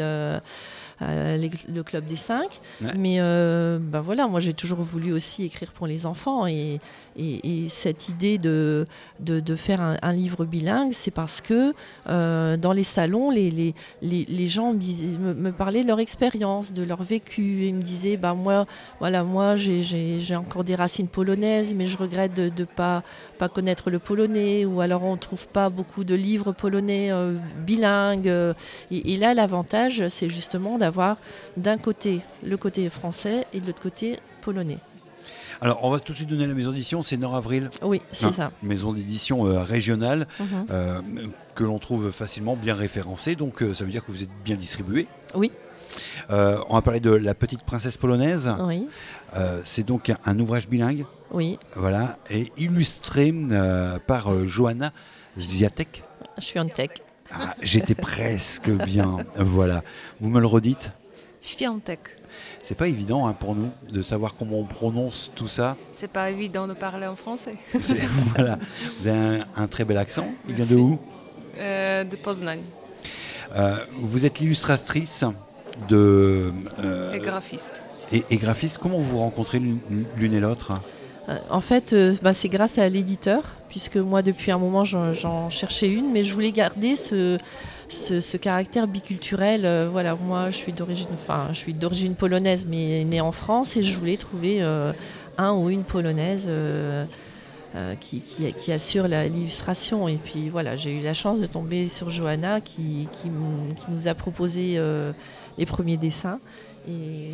le club des 5. Ouais. Mais voilà, moi j'ai toujours voulu aussi écrire pour les enfants, et cette idée de faire un livre bilingue, c'est parce que dans les salons, les gens me parlaient de leur expérience, de leur vécu, et ils me disaient, moi j'ai encore des racines polonaises, mais je regrette de pas connaître le polonais, ou alors on trouve pas beaucoup de livres polonais bilingues, et là l'avantage, c'est justement d'avoir d'un côté le côté français et de l'autre côté polonais. Alors, on va tout de suite donner la maison d'édition, c'est Nord Avril. Oui, c'est ça. Maison d'édition régionale, que l'on trouve facilement, bien référencée, donc ça veut dire que vous êtes bien distribué. Oui. On va parler de La Petite Princesse Polonaise. Oui. C'est donc un ouvrage bilingue. Oui. Voilà, et illustré par Johanna Zwiatek. Je suis en tech. Ah, j'étais presque bien, voilà. Vous me le redites? Świątek. C'est pas évident pour nous de savoir comment on prononce tout ça. C'est pas évident de parler en français. Voilà. Vous avez un très bel accent. Il vient de où? De Poznań. Vous êtes l'illustratrice de... et graphiste. Et graphiste. Comment vous rencontrez l'une et l'autre? En fait, c'est grâce à l'éditeur, puisque moi, depuis un moment, j'en cherchais une, mais je voulais garder ce caractère biculturel. Voilà, moi, je suis d'origine polonaise, mais née en France, et je voulais trouver un ou une polonaise qui assure l'illustration. Et puis voilà, j'ai eu la chance de tomber sur Johanna qui nous a proposé les premiers dessins. Et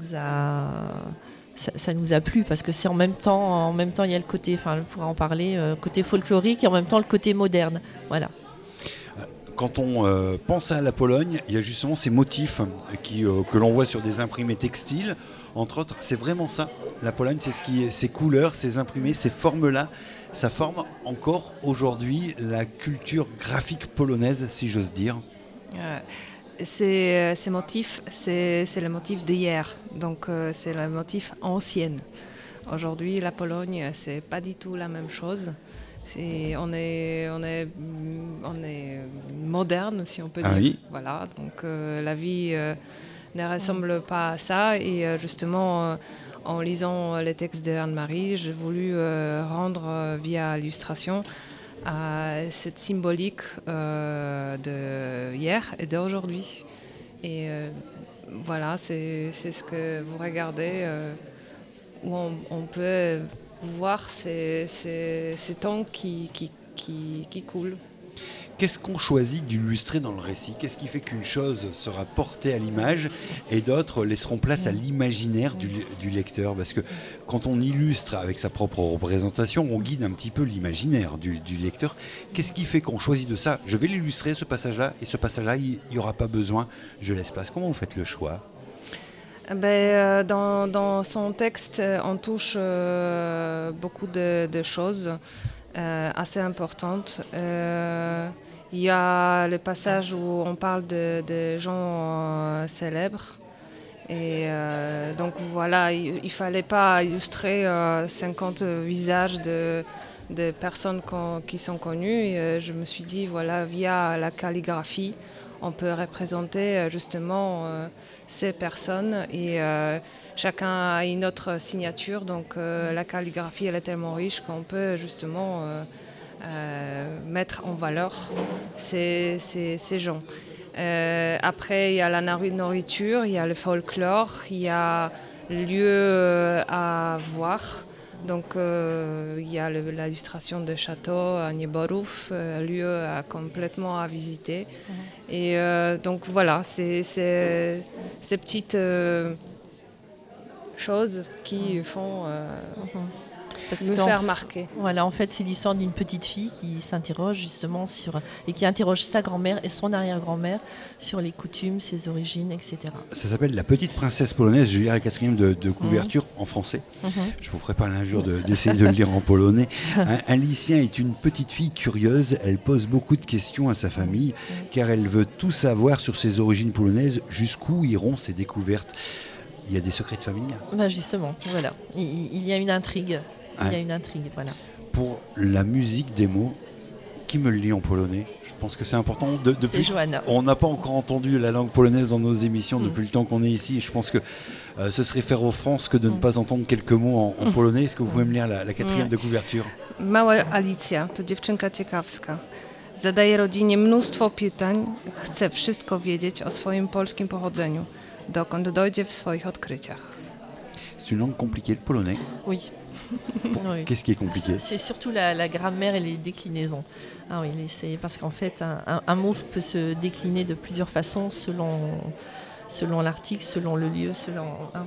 ça nous a plu parce que c'est en même temps il y a le côté, enfin on pourra en parler, côté folklorique et en même temps le côté moderne. Voilà. Quand on pense à la Pologne, il y a justement ces motifs que l'on voit sur des imprimés textiles, entre autres. C'est vraiment ça, la Pologne, c'est ces couleurs, ces imprimés, ces formes-là, ça forme encore aujourd'hui la culture graphique polonaise, si j'ose dire. Ces motifs, c'est le motif d'hier, donc c'est le motif ancien. Aujourd'hui, la Pologne, c'est pas du tout la même chose. On est moderne, si on peut dire. Oui. Voilà, donc la vie ne ressemble pas à ça. Et justement, en lisant les textes d'Anne-Marie, j'ai voulu rendre via l'illustration cette symbolique de hier et d'aujourd'hui. Et voilà, c'est ce que vous regardez, où on peut voir ces temps qui coulent. Qu'est-ce qu'on choisit d'illustrer dans le récit ? Qu'est-ce qui fait qu'une chose sera portée à l'image et d'autres laisseront place à l'imaginaire du lecteur ? Parce que quand on illustre avec sa propre représentation, on guide un petit peu l'imaginaire du lecteur. Qu'est-ce qui fait qu'on choisit de ça ? Je vais l'illustrer, ce passage-là, et ce passage-là, il n'y aura pas besoin, je laisse passer. Comment vous faites le choix ? Dans son texte, on touche beaucoup de choses assez importantes. Il y a le passage où on parle de gens célèbres. Et donc voilà, il ne fallait pas illustrer 50 visages de personnes qui sont connues. Et je me suis dit, voilà, via la calligraphie, on peut représenter justement ces personnes et chacun a une autre signature. Donc la calligraphie, elle est tellement riche qu'on peut justement mettre en valeur ces gens. Après, il y a la nourriture, il y a le folklore, il y a le lieu à voir. Donc, il y a l'illustration de château à Nieborów, lieu complètement à visiter. Et donc, voilà, c'est ces petites choses qui font me faire marquer. Voilà, en fait, c'est l'histoire d'une petite fille qui s'interroge justement et qui interroge sa grand-mère et son arrière-grand-mère sur les coutumes, ses origines, etc. Ça s'appelle La Petite Princesse Polonaise. Je vais lire la 4e de couverture en français. Je vous ferai pas l'injure d'essayer de le lire en polonais. Alicia est une petite fille curieuse. Elle pose beaucoup de questions à sa famille car elle veut tout savoir sur ses origines polonaises. Jusqu'où iront ses découvertes ? Il y a des secrets de famille ? Justement, voilà. Il y a une intrigue. Il y a une intrigue, voilà. Pour la musique des mots, qui me le lit en polonais ? Je pense que c'est important. C'est Johanna. On n'a pas encore entendu la langue polonaise dans nos émissions depuis le temps qu'on est ici. Et je pense que ce serait faire offense que de ne pas entendre quelques mots en polonais. Est-ce que vous pouvez me lire la 4e de couverture ? Mała Alicja to dziewczynka ciekawska. Zadaje rodzinie mnóstwo pytań. Chce wszystko wiedzieć o swoim polskim pochodzeniu, dokąd dojdzie w swoich odkryciach. C'est une langue compliquée, le polonais. Oui. Oui. Qu'est-ce qui est compliqué ? C'est surtout la grammaire et les déclinaisons. Ah oui, c'est parce qu'en fait, un mot peut se décliner de plusieurs façons selon l'article, selon le lieu, selon...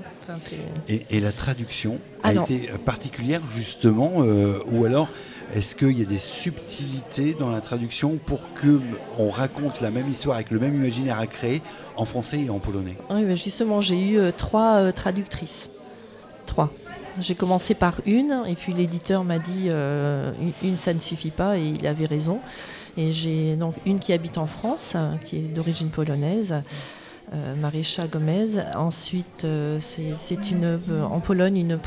Et la traduction a été particulière, justement, ou alors est-ce qu'il y a des subtilités dans la traduction pour qu'on raconte la même histoire avec le même imaginaire à créer en français et en polonais ? Oui, mais justement, j'ai eu 3 traductrices. 3. J'ai commencé par une, et puis l'éditeur m'a dit une ça ne suffit pas, et il avait raison. Et j'ai donc une qui habite en France, qui est d'origine polonaise, Marysia Gomez. Ensuite, c'est en Pologne une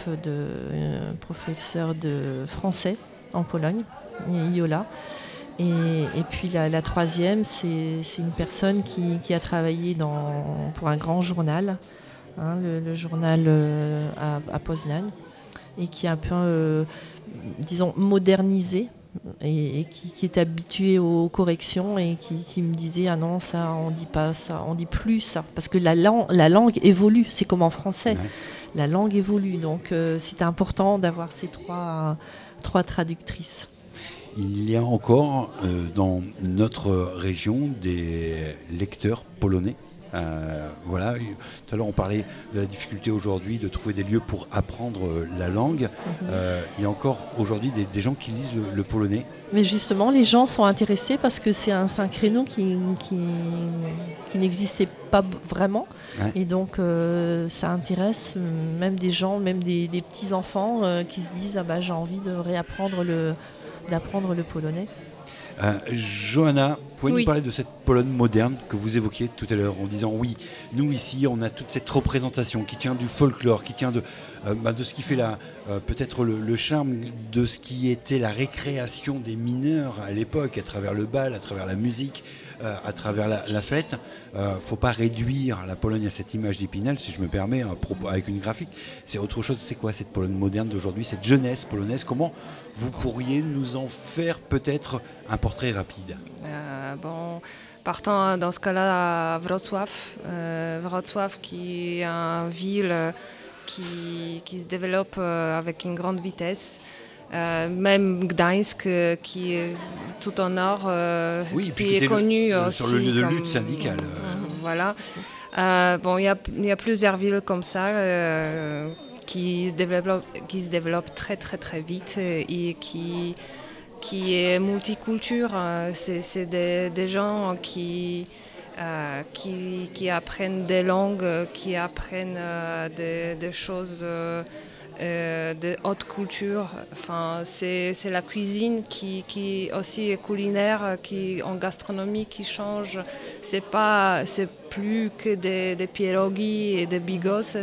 professeure de français en Pologne, Iola. Et puis la 3e, c'est une personne qui a travaillé pour un grand journal. Le journal à Poznań, et qui est un peu, disons, modernisé et qui est habitué aux corrections et qui me disait ah non, ça on dit pas ça, on dit plus ça, parce que la langue évolue, c'est comme en français, la langue évolue, donc c'était important d'avoir ces 3 traductrices. Il y a encore dans notre région des lecteurs polonais. Voilà. Tout à l'heure, on parlait de la difficulté aujourd'hui de trouver des lieux pour apprendre la langue. Il y a encore aujourd'hui des gens qui lisent le polonais. Mais justement, les gens sont intéressés parce que c'est un créneau qui n'existait pas vraiment. Ouais. Et donc, ça intéresse même des gens, même des petits-enfants qui se disent j'ai envie de réapprendre d'apprendre le polonais. Johanna, pouvez-nous parler de cette Pologne moderne que vous évoquiez tout à l'heure en disant oui, nous ici on a toute cette représentation qui tient du folklore, qui tient de ce qui fait peut-être le charme de ce qui était la récréation des mineurs à l'époque, à travers le bal, à travers la musique, à travers la fête. Faut pas réduire la Pologne à cette image d'Épinal, si je me permets, avec une graphique. C'est autre chose. C'est quoi cette Pologne moderne d'aujourd'hui, cette jeunesse polonaise? Comment vous pourriez nous en faire peut-être un portrait rapide? Partant dans ce cas-là à Wrocław. Wrocław qui est une ville qui se développe avec une grande vitesse. Même Gdańsk qui est tout au nord, qui est connu aussi sur le lieu de lutte syndicale. Voilà. Il y a plusieurs villes comme ça qui se développent très très très vite et qui est multiculture. C'est des gens qui apprennent des langues, qui apprennent des choses de haute culture. Enfin, c'est la cuisine qui aussi est culinaire, qui en gastronomie qui change. C'est plus que des pierogi et des bigos.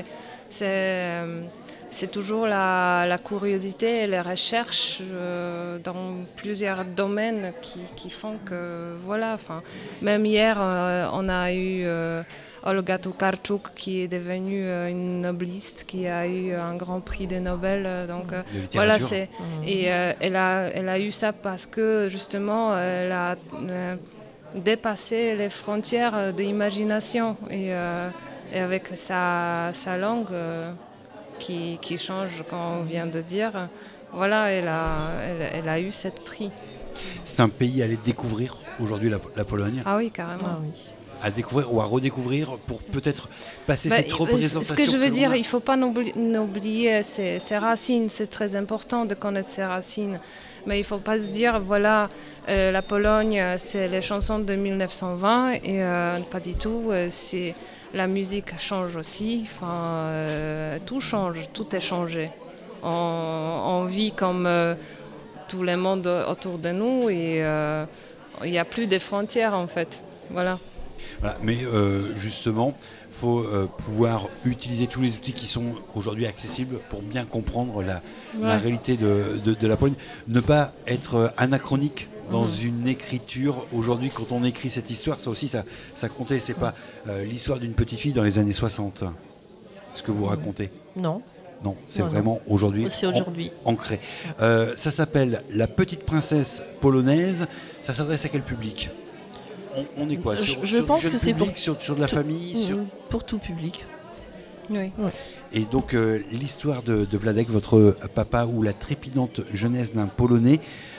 C'est toujours la curiosité et les recherches dans plusieurs domaines qui font que voilà. Enfin, même hier, on a eu Olga Tokarczuk qui est devenue une nobliste qui a eu un grand prix de Nobel. Donc voilà, et elle a eu ça parce que justement elle a dépassé les frontières de l'imagination et avec sa langue qui change, comme on vient de dire. Voilà, elle a eu cette prix. C'est un pays à aller découvrir aujourd'hui, la Pologne. Ah oui, carrément. Ah oui. À découvrir ou à redécouvrir pour peut-être passer cette représentation. Ce que je veux dire, il ne faut pas n'oublier ses racines. C'est très important de connaître ses racines. Mais il ne faut pas se dire, voilà, la Pologne, c'est les chansons de 1920 et pas du tout. La musique change aussi. Enfin, tout change, tout est changé. On vit comme tout le monde autour de nous et il n'y a plus de frontières en fait. Voilà. Voilà, mais justement, il faut pouvoir utiliser tous les outils qui sont aujourd'hui accessibles pour bien comprendre la réalité de la Pologne. Ne pas être anachronique dans une écriture. Aujourd'hui, quand on écrit cette histoire, ça aussi, ça comptait. C'est pas l'histoire d'une petite fille dans les années 60, ce que vous racontez. Non. Non, c'est vraiment aujourd'hui ancré. Ça s'appelle La Petite Princesse Polonaise. Ça s'adresse à quel public ? On est quoi je pense que c'est sur de la famille pour tout public. Oui. Ouais. Et donc l'histoire de Wladek, votre papa, ou la trépidante jeunesse d'un Polonais.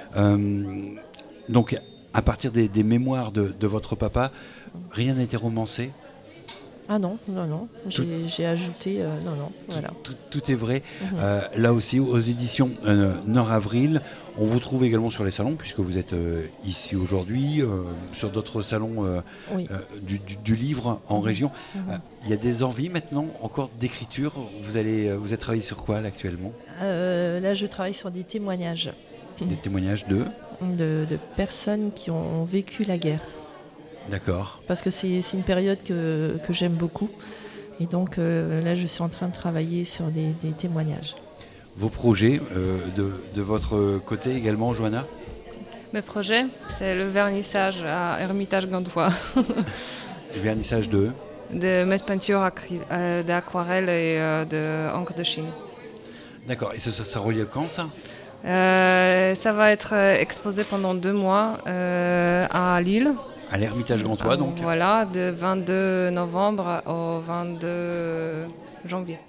Donc à partir des mémoires de votre papa, rien n'a été romancé. Ah non. J'ai ajouté voilà. Tout est vrai. Là aussi, aux éditions Nord Avril. On vous trouve également sur les salons, puisque vous êtes ici aujourd'hui, sur d'autres salons du livre en région. Il y a des envies maintenant, encore d'écriture. Vous avez travaillé sur quoi là, actuellement ? Là, je travaille sur des témoignages. Des témoignages de personnes qui ont vécu la guerre. D'accord. Parce que c'est une période que j'aime beaucoup. Et donc là, je suis en train de travailler sur des témoignages. Vos projets de votre côté également, Johanna ? Mes projets, c'est le vernissage à Hermitage Gantois. Le vernissage de mes peintures d'aquarelle et d'encre de Chine. D'accord. Et ça relie à quand, ça ? Ça va être exposé pendant 2 mois à Lille. À l'Hermitage Gantois, donc. Voilà, de 22 novembre au 22 janvier.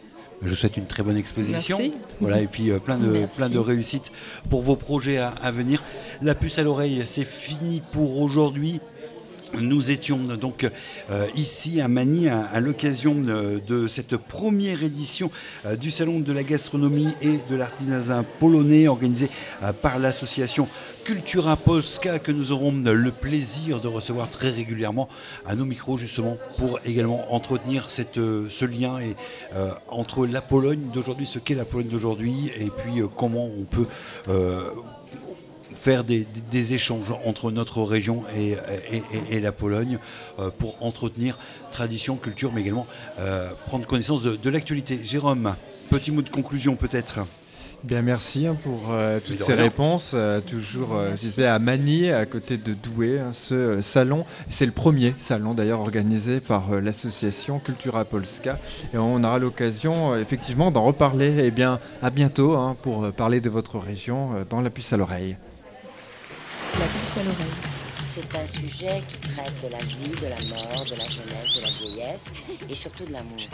Je vous souhaite une très bonne exposition. Merci. Voilà, et puis plein de réussites pour vos projets à venir. La puce à l'oreille, c'est fini pour aujourd'hui. Nous étions donc ici à Magny à l'occasion de cette première édition du Salon de la gastronomie et de l'artisanat polonais organisé par l'association Kultura Polska, que nous aurons le plaisir de recevoir très régulièrement à nos micros, justement pour également entretenir ce lien entre la Pologne d'aujourd'hui, ce qu'est la Pologne d'aujourd'hui, et puis comment on peut faire des échanges entre notre région et la Pologne pour entretenir tradition, culture, mais également prendre connaissance de l'actualité. Jérôme, petit mot de conclusion peut-être. Bien, merci pour toutes ces réponses. Toujours, je disais, à Magny, à côté de Douai, ce salon. C'est le premier salon d'ailleurs organisé par l'association Kultura Polska. Et on aura l'occasion effectivement d'en reparler. Eh bien, à bientôt pour parler de votre région dans La Puce à l'oreille. La puce à l'oreille. C'est un sujet qui traite de la vie, de la mort, de la jeunesse, de la vieillesse et surtout de l'amour.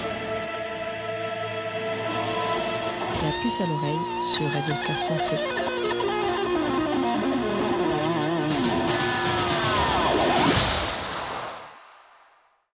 La puce à l'oreille sur Radioscope Sensé.